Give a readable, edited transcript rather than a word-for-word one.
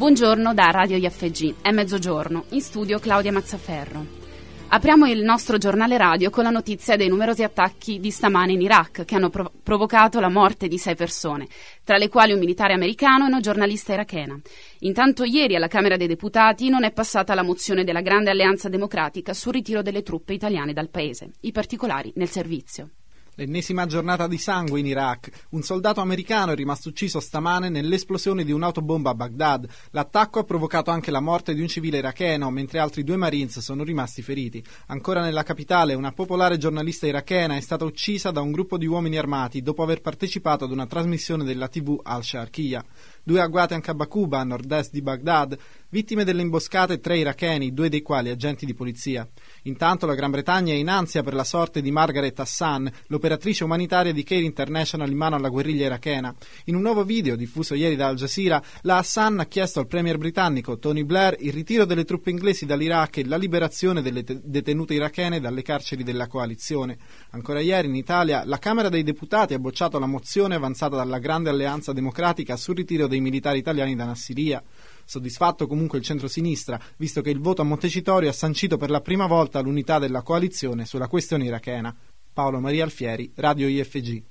Buongiorno da Radio IFG, è mezzogiorno, in studio Claudia Mazzaferro. Apriamo il nostro giornale radio con la notizia dei numerosi attacchi di stamane in Iraq che hanno provocato la morte di 6 persone, tra le quali un militare americano e una giornalista irachena. Intanto ieri alla Camera dei Deputati non è passata la mozione della Grande Alleanza Democratica sul ritiro delle truppe italiane dal paese. I particolari nel servizio. L'ennesima giornata di sangue in Iraq. Un soldato americano è rimasto ucciso stamane nell'esplosione di un'autobomba a Baghdad. L'attacco ha provocato anche la morte di un civile iracheno, mentre altri 2 Marines sono rimasti feriti. Ancora nella capitale, una popolare giornalista irachena è stata uccisa da un gruppo di uomini armati dopo aver partecipato ad una trasmissione della TV Al-Sharqiya. 2 agguati anche a Baquba, a nord-est di Baghdad. Vittime delle imboscate 3 iracheni, 2 dei quali agenti di polizia. Intanto la Gran Bretagna è in ansia per la sorte di Margaret Hassan, l'operatrice umanitaria di Care International in mano alla guerriglia irachena. In un nuovo video diffuso ieri da Al Jazeera, la Hassan ha chiesto al premier britannico Tony Blair il ritiro delle truppe inglesi dall'Iraq e la liberazione delle detenute irachene dalle carceri della coalizione. Ancora ieri in Italia la Camera dei Deputati ha bocciato la mozione avanzata dalla Grande Alleanza Democratica sul ritiro dei militari italiani da Nassiriya. Soddisfatto comunque il centro-sinistra, visto che il voto a Montecitorio ha sancito per la prima volta l'unità della coalizione sulla questione irachena. Paolo Maria Alfieri, Radio IFG.